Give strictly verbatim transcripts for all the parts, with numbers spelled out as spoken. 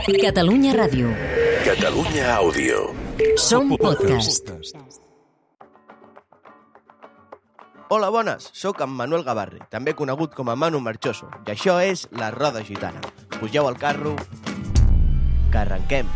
Catalunya Ràdio. Catalunya Àudio. Som podcast. Hola, bones, sóc en Manuel Gavarri, també conegut com a Manu Marchoso, i això és La Roda Gitana. Pugeu al carro, que arrenquem.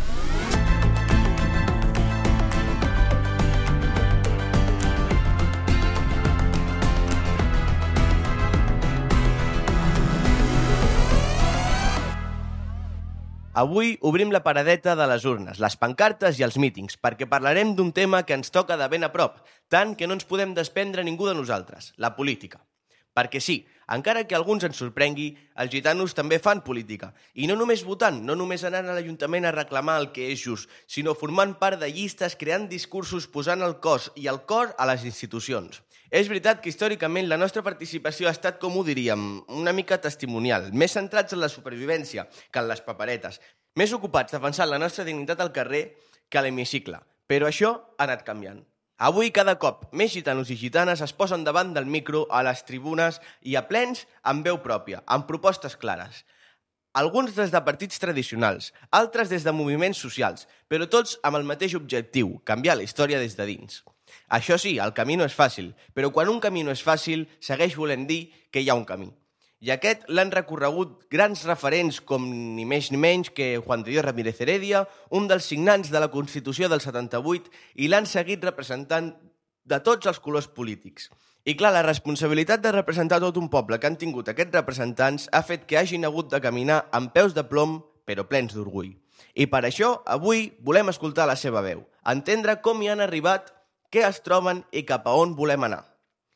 Avui obrim la paradeta de les urnes, les pancartes i els mítings, perquè parlarem d'un tema que ens toca de ben a prop, tant que no ens podem desprendre ningú de nosaltres, la política. Perquè sí, encara que alguns ens sorprengui, els gitanos també fan política. I no només votant, no només anant a l'Ajuntament a reclamar el que és just, sinó formant part de llistes, creant discursos, posant el cos i el cor a les institucions. És veritat que històricament la nostra participació ha estat, com ho diríem, una mica testimonial, més centrats en la supervivència que en les paperetes, més ocupats defensant la nostra dignitat al carrer que a l'hemicicle. Però això ha anat canviant. Avui, cada cop, més gitanos i gitanes es posen davant del micro, a les tribunes i a plens amb veu pròpia, amb propostes clares. Alguns des de partits tradicionals, altres des de moviments socials, però tots amb el mateix objectiu, canviar la història des de dins. Això sí, el camí no és fàcil, però quan un camí no és fàcil, segueix volent dir que hi ha un camí. I aquest l'han recorregut grans referents com ni més ni menys que Juan de Dios Ramírez Heredia, un dels signants de la Constitució del setanta-vuit, i l'han seguit representant de tots els colors polítics. I clar, la responsabilitat de representar tot un poble que han tingut aquests representants ha fet que hagin hagut de caminar amb peus de plom, però plens d'orgull. I per això, avui, volem escoltar la seva veu, entendre com hi han arribat, què es troben i cap a on volem anar.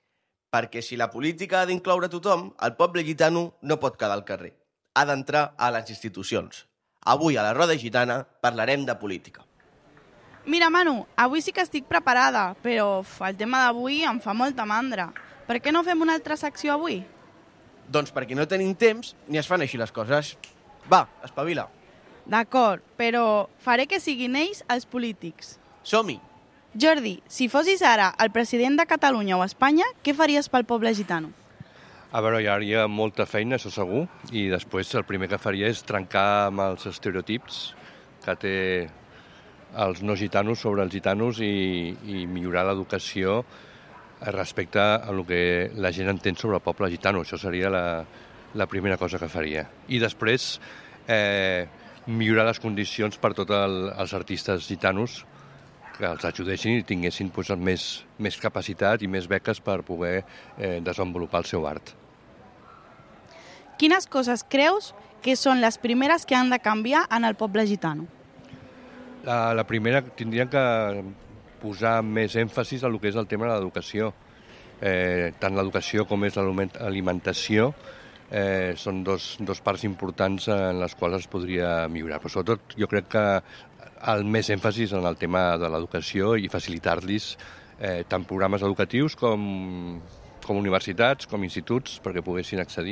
Perquè si la política ha d'incloure tothom, el poble gitano no pot quedar al carrer. Ha d'entrar a les institucions. Avui a la Roda Gitana parlarem de política. Mira, Manu, avui sí que estic preparada, però uf, el tema d'avui em fa molta mandra. Per què no fem una altra secció avui? Doncs perquè no tenim temps ni es fan així les coses. Va, espavila. D'acord, però faré que siguin ells els polítics. Som-hi! Jordi, si fossis ara el president de Catalunya o Espanya, què faries pel poble gitano? A veure, hi hauria molta feina, això segur, i després el primer que faria és trencar amb els estereotips que té els no gitanos sobre els gitanos i, i millorar l'educació respecte a el que la gent entén sobre el poble gitano. Això seria la, la primera cosa que faria. I després eh, millorar les condicions per tots el, els artistes gitanos, que els ajudessin i tinguessin pues, més, més capacitat i més beques per poder eh, desenvolupar el seu art. Quines coses creus que són les primeres que han de canviar en el poble gitano? La, la primera tindria que posar més èmfasis en el que és el tema de l'educació. Eh, tant l'educació com és l'alimentació eh, són dos, dos parts importants en les quals es podria millorar. Però sobretot jo crec que el més èmfasis en el tema de l'educació i facilitar-los eh, tant programes educatius com, com universitats, com instituts, perquè poguessin accedir.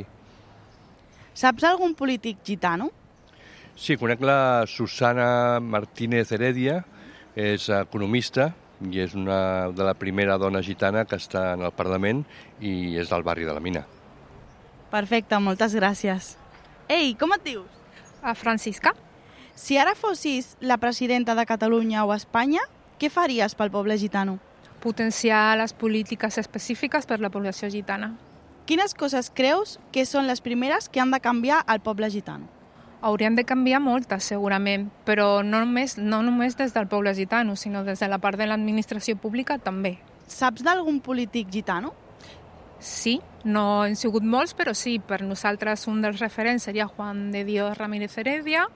Saps algun polític gitano? Sí, conec la Susana Martínez Heredia, és economista i és una de la primera dona gitana que està en el Parlament i és del barri de la Mina. Perfecte, moltes gràcies. Ei, com et dius? A Francisca. Si ara fossis la presidenta de Catalunya o Espanya, què faries pel poble gitano? Potenciar les polítiques específiques per la població gitana. Quines coses creus que són les primeres que han de canviar al poble gitano? Haurien de canviar moltes, segurament, però no només, no només des del poble gitano, sinó des de la part de l'administració pública també. Saps d'algun polític gitano? Sí, no han sigut molts, però sí, per nosaltres un dels referents seria Juan de Dios Ramírez Heredia.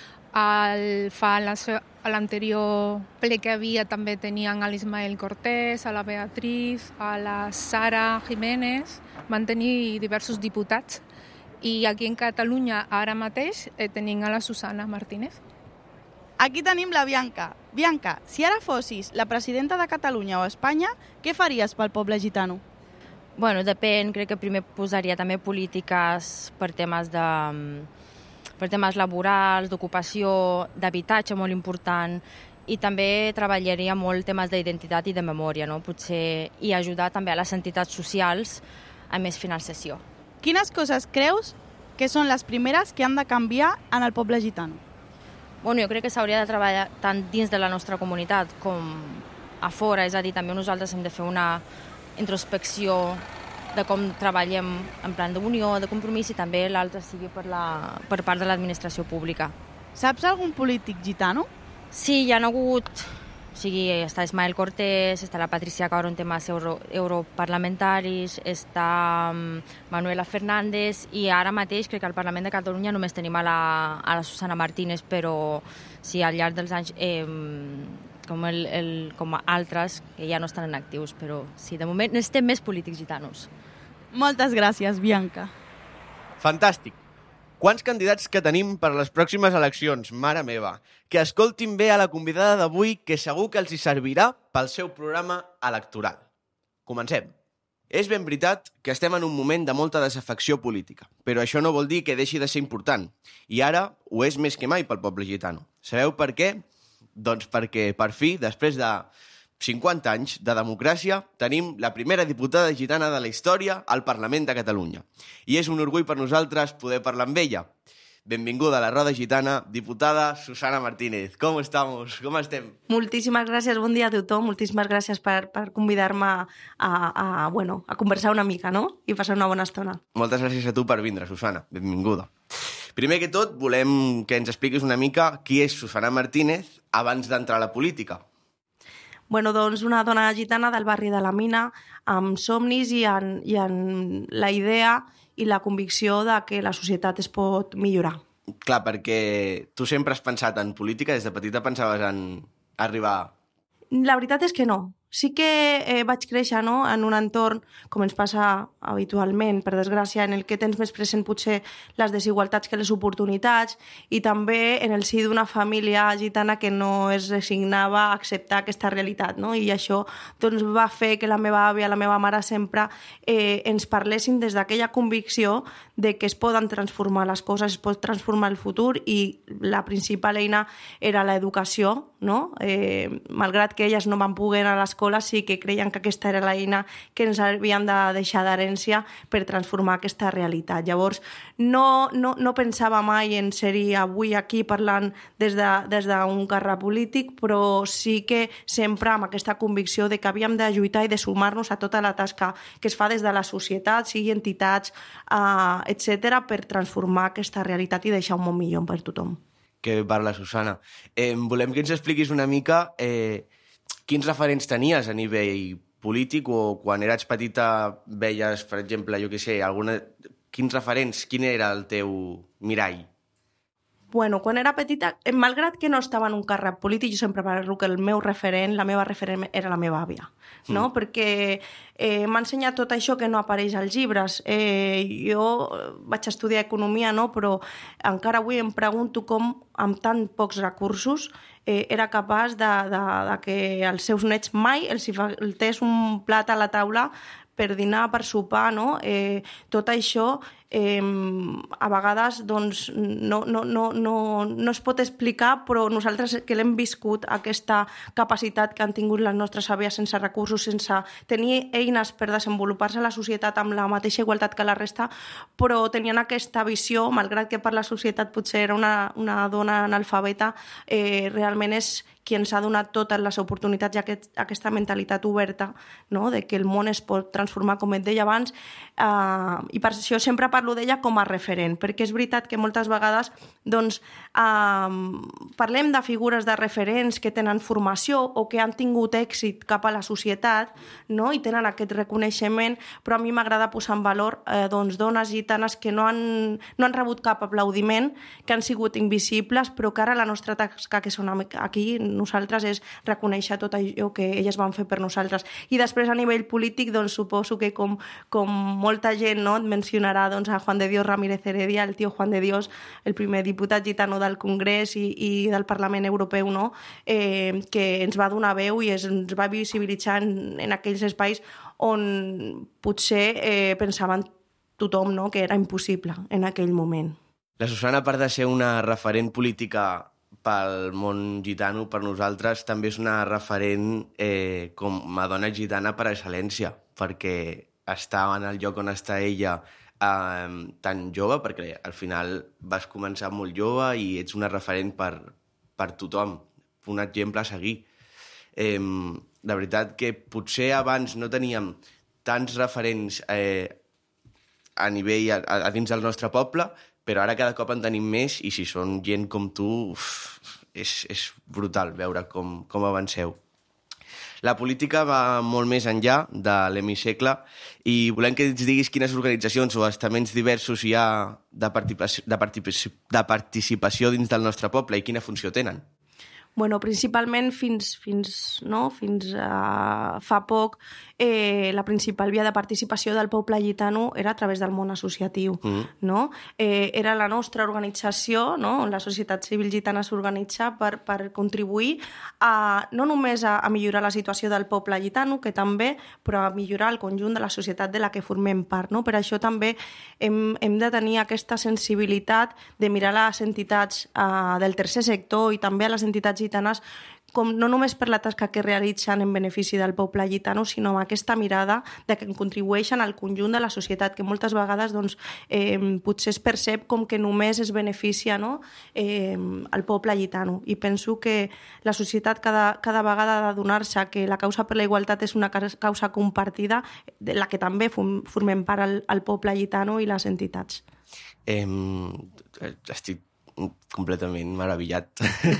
El, fa l'anterior ple que havia també tenien a l'Ismael Cortés, a la Beatriz, a la Sara Jiménez, van tenir diversos diputats. I aquí en Catalunya ara mateix eh, tenim a la Susana Martínez. Aquí tenim la Bianca. Bianca, si ara fossis la presidenta de Catalunya o Espanya, què faries pel poble gitano? Bueno, depèn, crec que primer posaria també polítiques per temes de... per temes laborals, d'ocupació, d'habitatge, molt important, i també treballaria molt temes d'identitat i de memòria, no? Potser, i ajudar també a les entitats socials a més finançació. Quines coses creus que són les primeres que han de canviar en el poble gitano? bueno, jo crec que s'hauria de treballar tant dins de la nostra comunitat com a fora, és a dir, també nosaltres hem de fer una introspecció de com treballem en plan d'unió, de compromís, i també l'altre sigui per, la, per part de l'administració pública. Saps algun polític gitano? Sí, hi ha hagut... O sigui, està Ismael Cortés, està la Patricia Cabró en temes euro, europarlamentaris, està Manuela Fernández, i ara mateix crec que al Parlament de Catalunya només tenim a la, a la Susana Martínez, però sí, al llarg dels anys, eh, com, el, el, com altres, que ja no estan en actius, però sí, de moment necessitem més polítics gitanos. Moltes gràcies, Bianca. Fantàstic. Quants candidats que tenim per a les pròximes eleccions, mare meva. Que escoltin bé a la convidada d'avui, que segur que els hi servirà pel seu programa electoral. Comencem. És ben veritat que estem en un moment de molta desafecció política, però això no vol dir que deixi de ser important. I ara ho és més que mai pel poble gitano. Sabeu per què? Doncs perquè, per fi, després de cinquanta anys de democràcia, tenim la primera diputada gitana de la història al Parlament de Catalunya. I és un orgull per nosaltres poder parlar amb ella. Benvinguda a la Roda Gitana, diputada Susana Martínez. Com estamos? Com estem? Moltíssimes gràcies, bon dia a tothom. Moltíssimes gràcies per, per convidar-me a, a, bueno, a conversar una mica, no? I passar una bona estona. Moltes gràcies a tu per vindre, Susana. Benvinguda. Primer que tot, volem que ens expliquis una mica qui és Susana Martínez abans d'entrar a la política. Bueno, doncs una dona gitana del barri de la Mina, amb somnis i en, i en la idea i la convicció de que la societat es pot millorar. Clar, perquè tu sempre has pensat en política, des de petita pensaves en arribar... La veritat és que no. Sí que eh, vaig créixer, no?, en un entorn, com ens passa habitualment, per desgràcia, en el que tens més present potser les desigualtats que les oportunitats, i també en el si d'una família gitana que no es resignava a acceptar aquesta realitat, no? I això doncs, va fer que la meva àvia, la meva mare sempre eh, ens parlessin des d'aquella convicció de que es poden transformar les coses, es pot transformar el futur, i la principal eina era l'educació, no? Eh, malgrat que elles no van poder anar a l'escola, sí que creien que aquesta era l'eina que ens havíem de deixar d'herència per transformar aquesta realitat. Llavors, no, no, no pensava mai en ser-hi avui aquí parlant des d'un de, des d'un càrrec polític, però sí que sempre amb aquesta convicció de que havíem de lluitar i de sumar-nos a tota la tasca que es fa des de la societat, sigui entitats, eh, etcètera, per transformar aquesta realitat i deixar un món millor per tothom. Que parla, Susana. Eh, volem que ens expliquis una mica... Eh, Quins referents tenies a nivell polític, o quan eres petita veies, per exemple, jo què sé, alguna... quins referents, quin era el teu mirall? Bueno, quan era petita, malgrat que no estava en un càrrec polític, jo sempre parlo que el meu referent, la meva referent era la meva àvia, no? Mm. Perquè eh, m'ha ensenyat tot això que no apareix als llibres. Eh, jo vaig estudiar economia, no? Però encara avui em pregunto com, amb tan pocs recursos, eh, era capaç de, de, de que els seus nets mai els faltés un plat a la taula per dinar, per sopar, no? Eh, tot això eh, a vegades doncs, no, no, no, no, no es pot explicar, però nosaltres que l'hem viscut, aquesta capacitat que han tingut les nostres àvies sense recursos, sense tenir eines per desenvolupar-se a la societat amb la mateixa igualtat que la resta, però tenien aquesta visió, malgrat que per la societat potser era una, una dona analfabeta, eh, realment és qui ens ha donat totes les oportunitats i aquest, aquesta mentalitat oberta, no?, de que el món es pot transformar, com et deia abans, eh, i per això sempre parlo d'ella com a referent, perquè és veritat que moltes vegades doncs, eh, parlem de figures de referents que tenen formació o que han tingut èxit cap a la societat, no?, i tenen aquest reconeixement, però a mi m'agrada posar en valor eh, doncs, dones gitanes que no han, no han rebut cap aplaudiment, que han sigut invisibles, però que ara la nostra tasca que són aquí nosaltres és reconèixer tot allò que elles van fer per nosaltres. I després a nivell polític doncs, suposo que com, com molta gent, no?, et mencionarà doncs, a Juan de Dios Ramírez Heredia, el tio Juan de Dios, el primer diputat gitano del Congrés i, i del Parlament Europeu, no?, eh, que ens va donar veu i es, ens va visibilitzar en, en aquells espais on potser eh, pensaven tothom, no?, que era impossible en aquell moment. La Susana, a part de ser una referent política pel món gitano, per nosaltres també és una referent eh, com a dona gitana per excel·lència, perquè està en el lloc on està ella eh, tan jove, perquè al final vas començar molt jove i ets una referent per, per tothom, un exemple a seguir. Eh, la veritat que potser abans no teníem tants referents eh, a nivell, a, a dins del nostre poble, però ara cada cop en tenim més i si són gent com tu, uf, és, és brutal veure com, com avanceu. La política va molt més enllà de l'hemisegle i volem que ens diguis quines organitzacions o estaments diversos hi ha de participació, de participació, de participació dins del nostre poble i quina funció tenen. Bueno, principalment fins, fins, no? fins a fa poc eh, la principal via de participació del poble gitano era a través del món associatiu. Mm. No? Eh, era la nostra organització, no? La societat civil gitana s'organitza per, per contribuir a, no només a, a millorar la situació del poble gitano, que també, però a millorar el conjunt de la societat de la que formem part. No? Per això també hem, hem de tenir aquesta sensibilitat de mirar les entitats eh, del tercer sector i també a les entitats gitanes com no només per la tasca que realitzen en benefici del poble gitano, sinó amb aquesta mirada de que contribueixen al conjunt de la societat, que moltes vegades doncs, eh, potser es percep com que només es beneficia, no? eh, el poble gitano. I penso que la societat cada, cada vegada ha de donar-se que la causa per la igualtat és una causa compartida, de la que també formem part el, el poble gitano i les entitats. Eh, estic completament meravellat.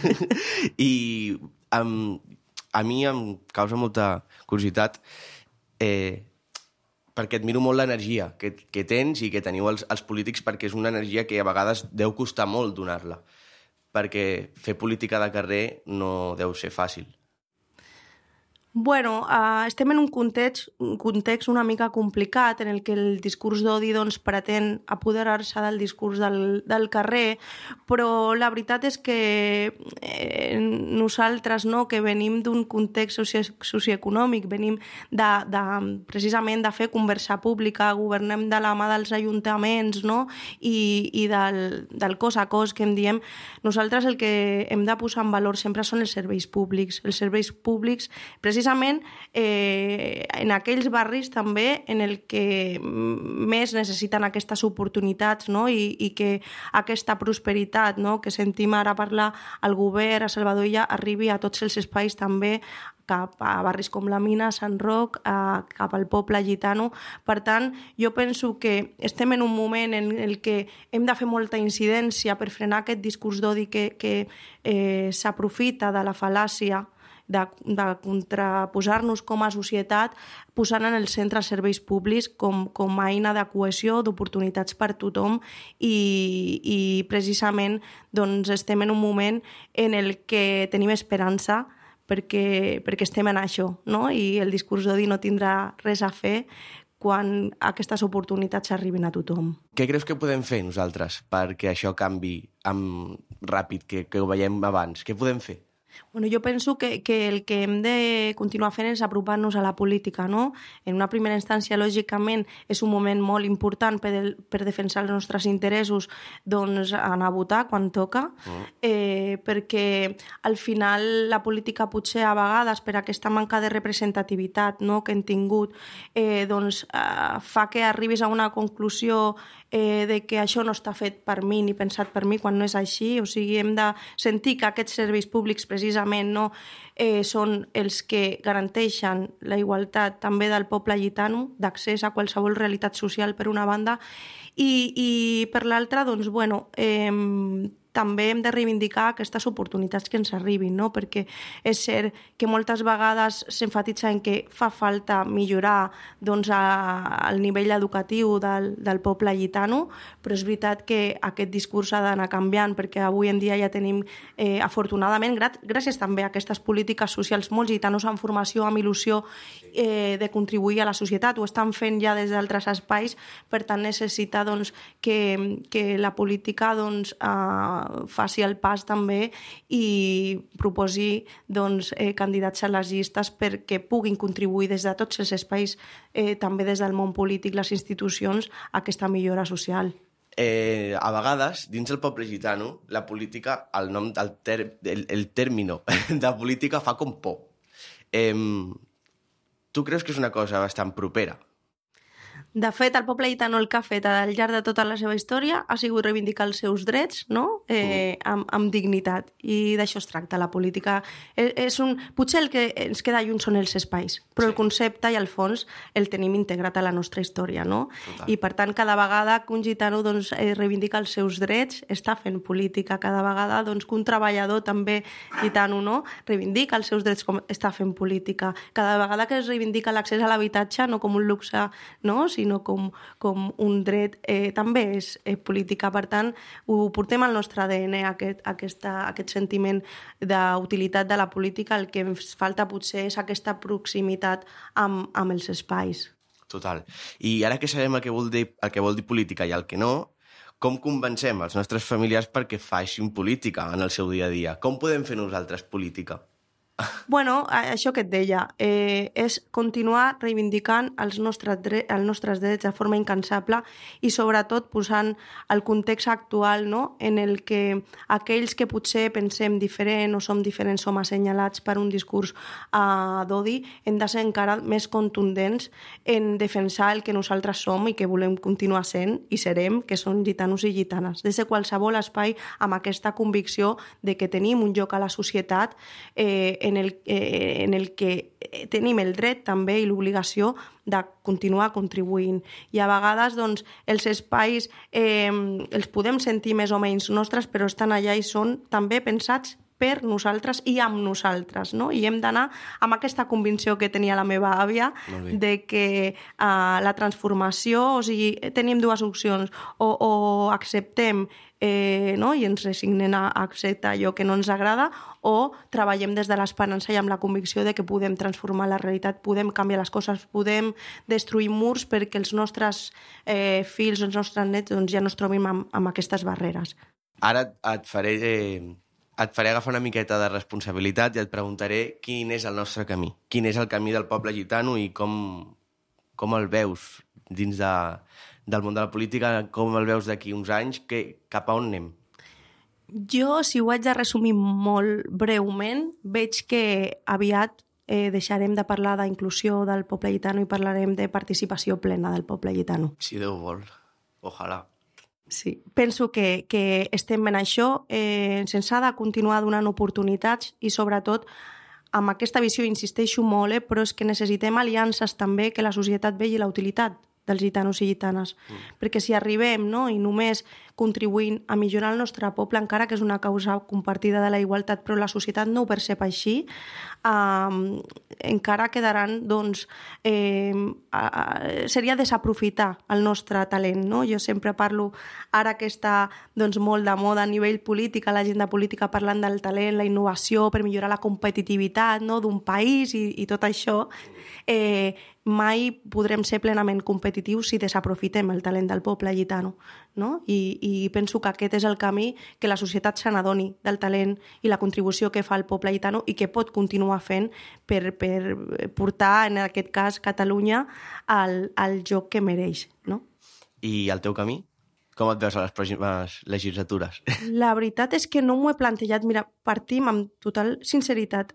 I um, a mi em causa molta curiositat eh, perquè admiro molt l'energia que, que tens i que teniu els, els polítics, perquè és una energia que a vegades deu costar molt donar-la, perquè fer política de carrer no deu ser fàcil. Bueno, uh, estem en un context, un context una mica complicat en el que el discurs d'odi doncs, pretén apoderar-se del discurs del, del carrer, però la veritat és que eh, nosaltres, no, que venim d'un context soci socioeconòmic, venim de, de, precisament de fer conversa pública, governem de la mà dels ajuntaments, no? I, i del, del cos a cos que en diem, nosaltres el que hem de posar en valor sempre són els serveis públics. Els serveis públics, precisament precisament eh, en aquells barris també en el que més necessiten aquestes oportunitats, no? I, i que aquesta prosperitat, no? Que sentim ara parlar al govern, a Salvador Illa, arribi a tots els espais també cap a barris com la Mina, Sant Roc, a, cap al poble gitano. Per tant, jo penso que estem en un moment en el que hem de fer molta incidència per frenar aquest discurs d'odi que, que eh, s'aprofita de la fal·làcia de, de contraposar-nos com a societat posant en el centre els serveis públics com, com a eina de cohesió, d'oportunitats per tothom i, i precisament doncs, estem en un moment en el que tenim esperança perquè, perquè estem en això, no? I el discurs d'odi no tindrà res a fer quan aquestes oportunitats arribin a tothom. Què creus que podem fer nosaltres perquè això canvi amb ràpid, que, que ho veiem abans? Què podem fer? Bueno, jo penso que, que el que hem de continuar fent és apropar-nos a la política, no? En una primera instància, lògicament, és un moment molt important per, el, per defensar els nostres interessos, doncs anar a votar quan toca, mm. eh, perquè al final la política potser a vegades per aquesta manca de representativitat, no?, que hem tingut, eh, doncs eh, fa que arribis a una conclusió eh, de que això no està fet per mi ni pensat per mi quan no és així. O sigui, hem de sentir que aquests serveis públics precisament no, eh, són els que garanteixen la igualtat també del poble gitano, d'accés a qualsevol realitat social per una banda, i, i per l'altra, doncs, bueno, eh, també hem de reivindicar aquestes oportunitats que ens arribin, no? Perquè és cert que moltes vegades s'enfatitza en que fa falta millorar doncs, a, el nivell educatiu del, del poble gitano, però és veritat que aquest discurs ha d'anar canviant, perquè avui en dia ja tenim, eh, afortunadament, grat, gràcies també a aquestes polítiques socials, molts gitanos en formació, amb il·lusió eh, de contribuir a la societat, ho estan fent ja des d'altres espais, per tant necessita doncs, que, que la política doncs, eh, faci el pas també i proposi doncs, eh, candidats a les llistes perquè puguin contribuir des de tots els espais, eh, també des del món polític, les institucions, a aquesta millora social. Eh, a vegades, dins el poble gitano, la política, el nom del ter el, el término de política fa com por. Eh, tu creus que és una cosa bastant propera? De fet, el poble gitano el que ha fet al llarg de tota la seva història ha sigut reivindicar els seus drets, no? eh, amb, amb dignitat. I d'això es tracta la política. És, és un... Potser el que ens queda lluny són els espais, però sí. El concepte i el fons el tenim integrat a la nostra història, no? Total. I per tant, cada vegada que un gitano doncs, reivindica els seus drets, està fent política. Cada vegada doncs, que un treballador també gitano, no? Reivindica els seus drets, com està fent política. Cada vegada que es reivindica l'accés a l'habitatge, no com un luxe, no? sinó com, com un dret, eh, també és eh, política. Per tant, ho portem al nostre A D N, aquest, aquesta, aquest sentiment d'utilitat de la política. El que ens falta potser és aquesta proximitat amb, amb els espais. Total. I ara que sabem el que vol dir, el que vol dir política i el que no, com convencem els nostres familiars perquè facin política en el seu dia a dia? Com podem fer nosaltres política? Bueno, això que et deia, eh, és continuar reivindicant els nostres, dre els nostres drets de forma incansable i sobretot posant el context actual, no? En el que aquells que potser pensem diferent o som diferents som assenyalats per un discurs uh, d'odi, hem de ser encara més contundents en defensar el que nosaltres som i que volem continuar sent i serem, que són gitanos i gitanes. Des de qualsevol espai amb aquesta convicció de que tenim un lloc a la societat eh, en el, eh, en el que tenim el dret també i l'obligació de continuar contribuint. I a vegades doncs, els espais eh, els podem sentir més o menys nostres, però estan allà i són també pensats per nosaltres i amb nosaltres, no? I hem d'anar amb aquesta convicció que tenia la meva àvia de que uh, la transformació, o sigui, tenim dues opcions, o, o acceptem eh, no? i ens resignem a acceptar allò que no ens agrada, o treballem des de l'esperança i amb la convicció de que podem transformar la realitat, podem canviar les coses, podem destruir murs perquè els nostres eh, fills o els nostres nets doncs, ja no es trobin amb, amb aquestes barreres. Ara et faré... Eh... et faré agafar una miqueta de responsabilitat i et preguntaré quin és el nostre camí, quin és el camí del poble gitano i com, com el veus dins de, del món de la política, com el veus d'aquí uns anys, que, cap a on anem? Jo, si ho haig de resumir molt breument, veig que aviat eh, deixarem de parlar d'inclusió del poble gitano i parlarem de participació plena del poble gitano. Si Déu vol, ojalà. Sí, penso que, que estem en això, eh, se'ns ha de continuar donant oportunitats i sobretot amb aquesta visió insisteixo molt, eh, però és que necessitem aliances també que la societat vegi la utilitat dels gitanos i gitanes. Mm. Perquè si arribem no, i només contribuint a millorar el nostre poble, encara que és una causa compartida de la igualtat, però la societat no ho percep així, eh, encara quedaran, doncs, eh, eh, seria desaprofitar el nostre talent. No? Jo sempre parlo, ara que està doncs, molt de moda a nivell polític, a l'agenda política parlant del talent, la innovació per millorar la competitivitat no, d'un país i, i tot això, eh, mai podrem ser plenament competitius si desaprofitem el talent del poble gitano. No? I, I penso que aquest és el camí que la societat se n'adoni del talent i la contribució que fa el poble gitano i que pot continuar fent per, per portar, en aquest cas, Catalunya al, al lloc que mereix. No? I el teu camí? Com et veus a les pròximes legislatures? La veritat és que no m'ho he plantejat. Mira, partim amb total sinceritat.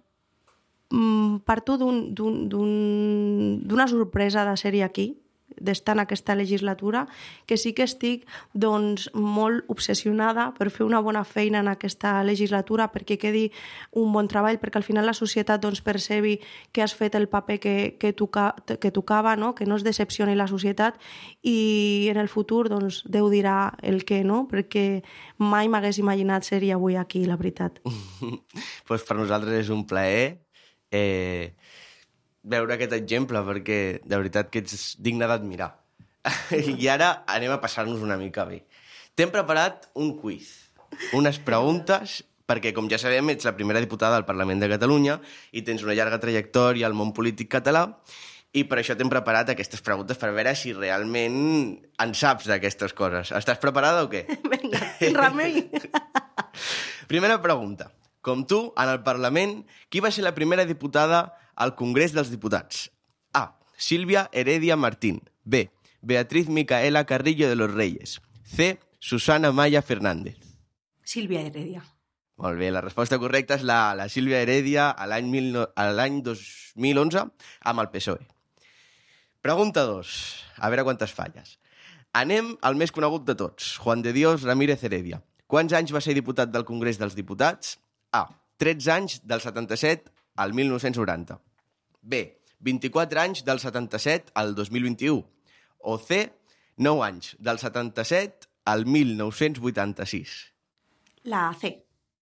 Parto d'una d'un, d'un, sorpresa de ser aquí, d'estar en aquesta legislatura, que sí que estic doncs, molt obsessionada per fer una bona feina en aquesta legislatura, perquè quedi un bon treball, perquè al final la societat doncs, percebi que has fet el paper que, que, toca, que tocava, no? Que no es decepcioni la societat, i en el futur doncs, Déu dirà el què, no? Perquè mai m'hagués imaginat ser avui aquí, la veritat. Pues per nosaltres és un plaer Eh, veure aquest exemple, perquè de veritat que ets digne d'admirar. I ara anem a passar-nos una mica bé. T'hem preparat un quiz, unes preguntes, perquè com ja sabem ets la primera diputada del Parlament de Catalunya i tens una llarga trajectòria al món polític català, i per això t'hem preparat aquestes preguntes per veure si realment en saps d'aquestes coses. Estàs preparada o què? Vinga, remei. Primera pregunta. Com tu, en el Parlament, qui va ser la primera diputada al Congrés dels Diputats? A. Sílvia Heredia Martín. B. Beatriz Micaela Carrillo de los Reyes. C. Susana Maya Fernández. Sílvia Heredia. Molt bé, la resposta correcta és la, la Sílvia Heredia a l'any dos mil onze amb el P S O E. Pregunta dos. A veure quantes falles. Anem al més conegut de tots, Juan de Dios Ramírez Heredia. Quants anys va ser diputat del Congrés dels Diputats? A. tretze anys del setanta-set al mil nou-cents noranta. B. vint-i-quatre anys del setanta-set al dos mil vint-i-u. O C. nou anys del setanta-set al mil nou-cents vuitanta-sis. La C.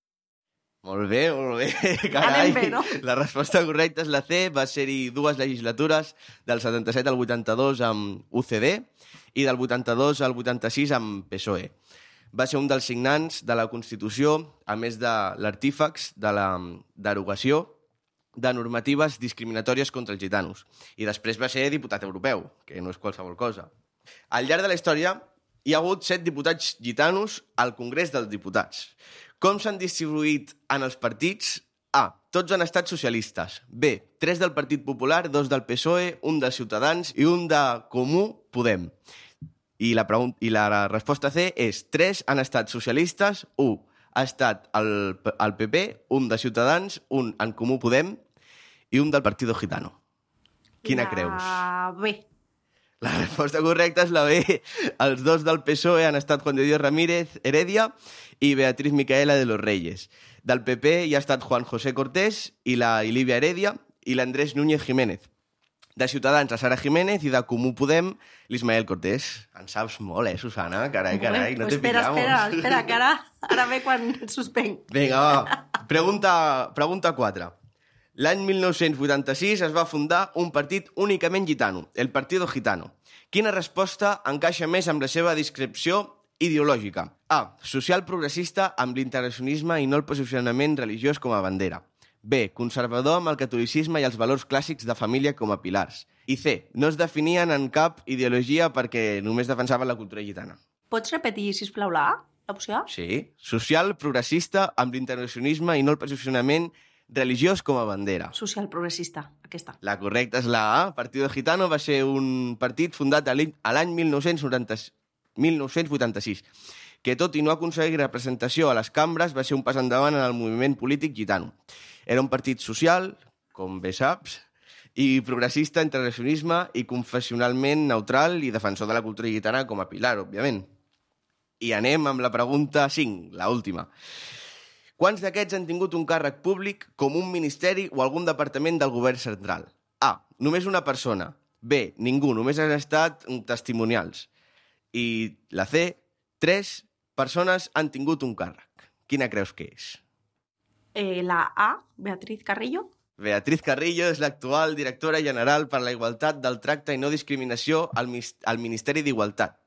Molt bé, molt bé, carai. Anem bé, no? La resposta correcta és la C. Va ser-hi dues legislatures, del setanta-set al vuitanta-dos amb U C D i del vuitanta-dos al vuitanta-sis amb P S O E. Va ser un dels signants de la Constitució, a més de l'artífex de la derogació de normatives discriminatòries contra els gitanos. I després va ser diputat europeu, que no és qualsevol cosa. Al llarg de la història hi ha hagut set diputats gitanos al Congrés dels Diputats. Com s'han distribuït en els partits? A. Tots han estat socialistes. B. Tres del Partit Popular, dos del P S O E, un de Ciutadans i un de Comú Podem. I la, pregun- i la resposta C és tres han estat socialistes, un ha estat el, el P P, un de Ciutadans, un en Comú Podem i un del Partido Gitano. Quina la creus? La B. La resposta correcta és la B. Els dos del P S O E han estat Juan de Dios Ramírez Heredia i Beatriz Micaela de los Reyes. Del P P hi ha estat Juan José Cortés i la Ilívia Heredia i l'Andrés Núñez Jiménez. De Ciutadans, la Sara Jiménez, i de Comú Podem, l'Ismael Cortés. En saps molt, eh, Susana? Carai, carai, no pues te espera, pillamos. espera, espera, que ara, ara ve quan et suspenc. Vinga, va. Pregunta, pregunta quatre. L'any mil nou-cents vuitanta-sis es va fundar un partit únicament gitano, el Partido Gitano. Quina resposta encaixa més amb la seva descripció ideològica? A. Social progressista amb l'integracionisme i no el posicionament religiós com a bandera. B. Conservador amb el catolicisme i els valors clàssics de família com a pilars. I C. No es definien en cap ideologia perquè només defensaven la cultura gitana. Pots repetir, sisplau, la A, l'opció A? Sí. Social progressista amb l'integracionisme i no el posicionament religiós com a bandera. Social progressista, aquesta. La correcta és la A. Partido Gitano va ser un partit fundat a l'any mil nou-cents vuitanta-sis, que tot i no aconseguir representació a les cambres va ser un pas endavant en el moviment polític gitano. Era un partit social, com bé saps, i progressista, integracionisme i confessionalment neutral i defensor de la cultura gitana com a pilar, òbviament. I anem amb la pregunta cinc, la última. Quants d'aquests han tingut un càrrec públic com un ministeri o algun departament del govern central? A. Només una persona. B. Ningú, només han estat testimonials. I la C. Tres persones han tingut un càrrec. Quina creus que és? Eh, la A, Beatriz Carrillo. Beatriz Carrillo és l'actual directora general per la igualtat del tracte i no discriminació al, al Ministeri d'Igualtat.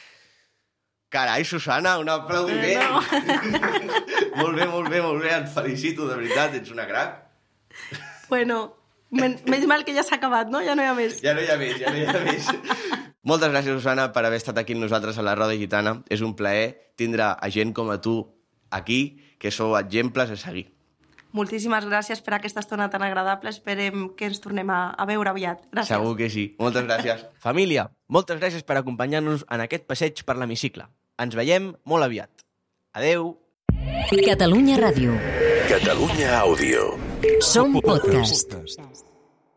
Carai, Susana, un aplaudiment! No. Molt bé, molt bé, molt bé, et felicito, de veritat, ets una crac. Bueno, men menys mal que ja s'ha acabat, no? Ja no hi ha més. Ja no hi ha més, ja no hi ha més. Moltes gràcies, Susana, per haver estat aquí amb nosaltres a la Roda Gitana. És un plaer tindre a gent com a tu aquí, que sou exemples a seguir. Moltíssimes gràcies per aquesta estona tan agradable. Esperem que ens tornem a, a veure aviat. Gràcies. Segur que sí. Moltes gràcies. Família, moltes gràcies per acompanyar-nos en aquest passeig per l'hemicicle. Ens veiem molt aviat. Adeu. Catalunya Ràdio. Catalunya Àudio. Som podcast.